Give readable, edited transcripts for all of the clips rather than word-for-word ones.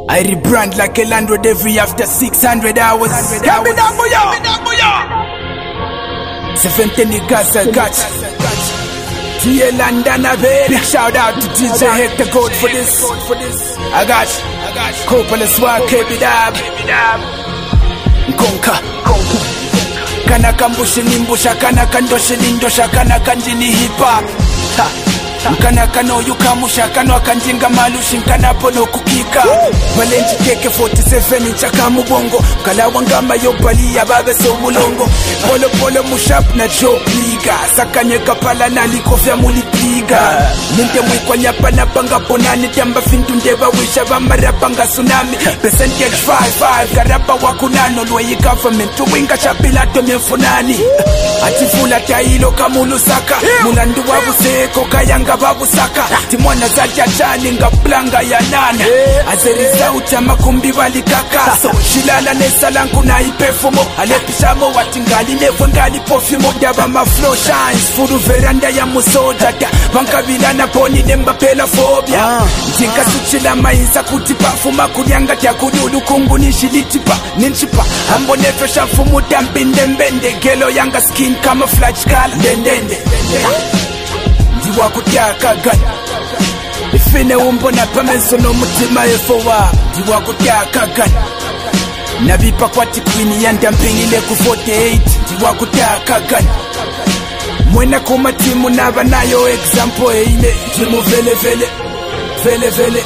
I rebrand like a landlord every after 600 hours. Give me that boya. 70 Gaza got Tia Landana baby. Big shout out to DJ Hector Gold for this. I got Coppola Swag, Kebidab Nkonka Kana kambushi nimbusha, kana kandoshi lindosha, kana kanjini hip hop. Kana kano yukamusha, kano kanjinga malushi, kana pono kukika. Valenji keke 47 chaka mubongo, kala wangama yobali ya babe so mulongo. Polo polo mushap na job liga, sakanye kapala na likofya mulipiga. Ninde mwikwa nyapa na panga ponani, tamba fintu ndeba wisha vambara panga tsunami. Percentage 5-5, karapa wakunano, lwe government, tuwinga chapilato mfunani. Atifula tailo kamulu saka, mulandu wabu seko kayanga babu saka. Timwana za jajani nga planga ya nana. Azeriza uta makumbi wali kaka. So shilala nesalanku na ipefumo, alepishamo watingali nefungali pofimo. Daba ma flow shines, furu veranda ya musoja. Vankabila na poni nemba pela phobia. Jinka suchila maisa kutipa, fuma kunyanga tia kudulu kungu nishilitipa. Ninchipa, hambo nefesha fumu tampinde mbende. Gelo yanga skin camouflage kala ndendende. Ndiwa kutaka gani ifine umbona pamenso no mutima efowa. Ndiwa kutaka gani nabipa kwati queen yanda mpingile ku 48. Ndiwa kutaka gani mwena kuma timu naba nayo example eine. Timu vele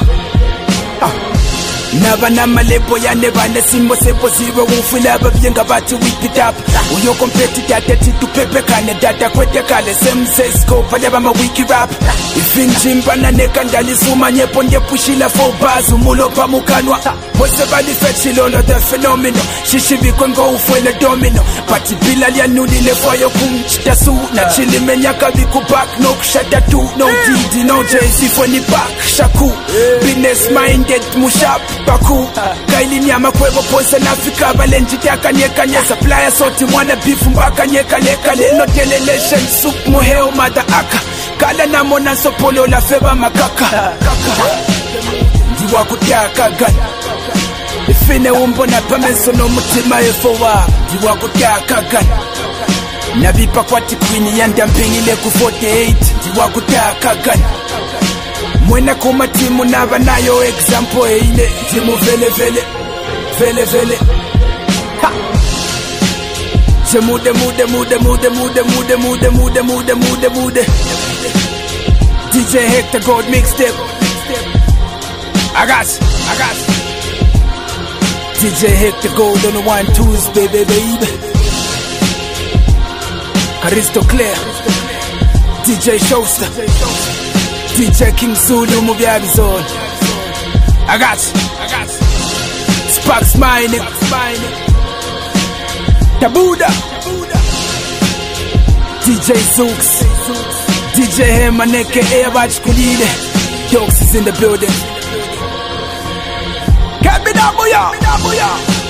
Naba na malepo ya neba ne simbo sepo zero. Ufila babyenga bati whip it up. Uyo kompeti data titu pepe kane data kwete kale same says go pale bama wiki rap. Ifinjimba na neka ndali suma nyepo nje pushila 4 bars umulo pa mukanwa. Wose bali fetchilolo the phenomenal. Shishibi kwengo ufwele domino. Pati bila liya nudi lefoyo kumchita su. Na chili menyaka viku back no kushata tu. No DD no JC fweni back shaku. Business minded mushap Baku, kaili nyama kwevo ponse na Afrika. Valenji tiaka nyeka nye supplier soti mwana beef mbaka nyeka leka. Leno telelation soup muheo mada aka. Kala na mona sopolo la feba makaka. Ndiwa kutaka gani ifine umbona pamenso no mutima efowa. Ndiwa kutaka gani nabipa kwati queen yanda mpingile ku 48. Ndiwa kutaka gani mwena kuma timu naba nayo example eine. Timu vele Jemude DJ Hector Gold mixtape. I got DJ Hector Gold on the 1-2s baby. Aristo Claire, DJ Showster, DJ King Zulu Mubyari Zone. I got Sparks Mining, Tabuda, DJ Zooks, DJ Hemaneke Airbatch Kulile. Dogs is in the building. Get me that boya.